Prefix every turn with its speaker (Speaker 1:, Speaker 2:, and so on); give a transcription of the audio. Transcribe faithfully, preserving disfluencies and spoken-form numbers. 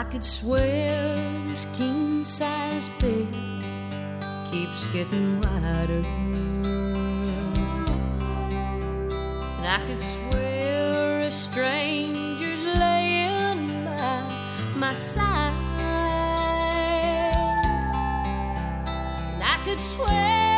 Speaker 1: I could swear this king-size bed keeps getting wider, and I could swear a stranger's laying by my side, and I could swear